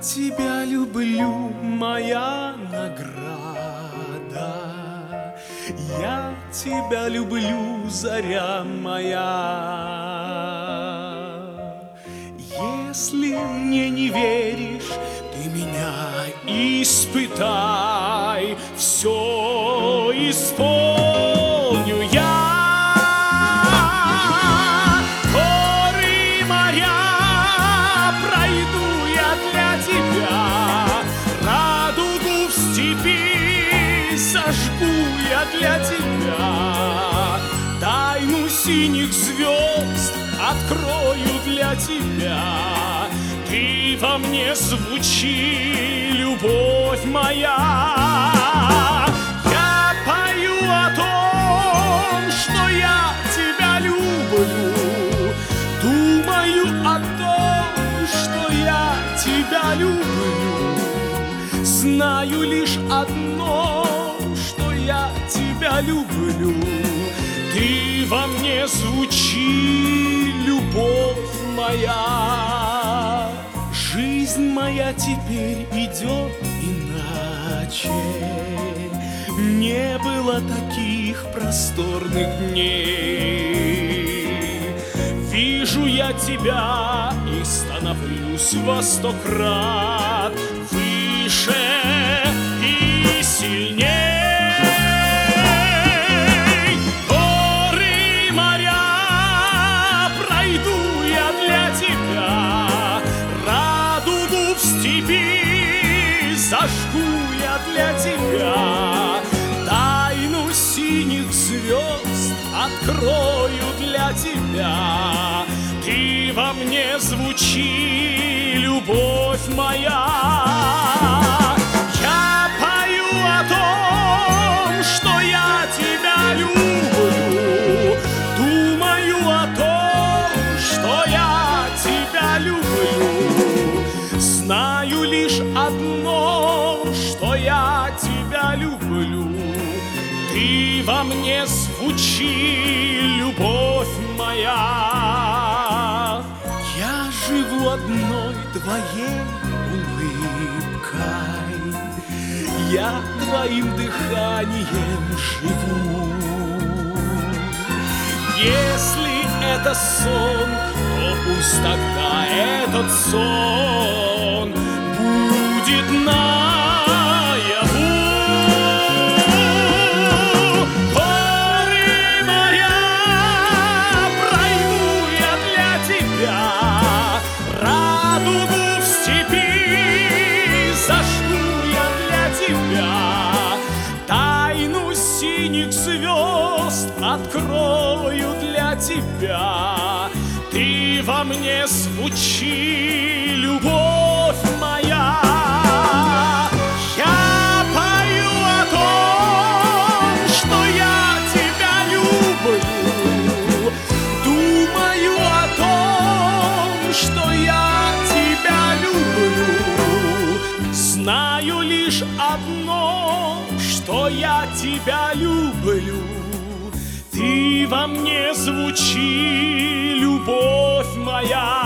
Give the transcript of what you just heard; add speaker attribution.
Speaker 1: тебя люблю, моя награда. Я тебя люблю, заря моя. Если мне не веришь, ты меня испытай, все исполню я. Горы, моря пройду я для тебя, радугу в степи сожгу я для тебя, тайну синих звезд открою для тебя. Ты во мне звучи, любовь моя. Я пою о том, что я тебя люблю, думаю о том, что я тебя люблю. Знаю лишь одно, что я тебя люблю. Ты во мне звучи, любовь моя. Жизнь моя теперь идет иначе. Не было таких просторных дней. Вижу я тебя и становлюсь во 100 крат выше и сильней. Горы, моря пройду я для тебя, радугу в степи зажгу я для тебя, тайну синих звезд открою для тебя. Ты во мне звучи, любовь моя. Я пою о том, что я тебя люблю, думаю о том, что я тебя люблю. Знаю лишь одно, что я тебя люблю. Ты во мне звучи, любовь моя. Я живу одной твоей улыбкой, я твоим дыханием живу. Если это сон, то пусть тогда этот сон будет наяву. Горы, моря пройду я для тебя, радугу в степи зажгу я для тебя, тайну синих звезд открою для тебя. Ты во мне звучи, любовь моя. Я пою о том, что я тебя люблю, думаю о том, что я тебя люблю. Знаю лишь одно, что я тебя люблю. Ты во мне звучи, любовь моя.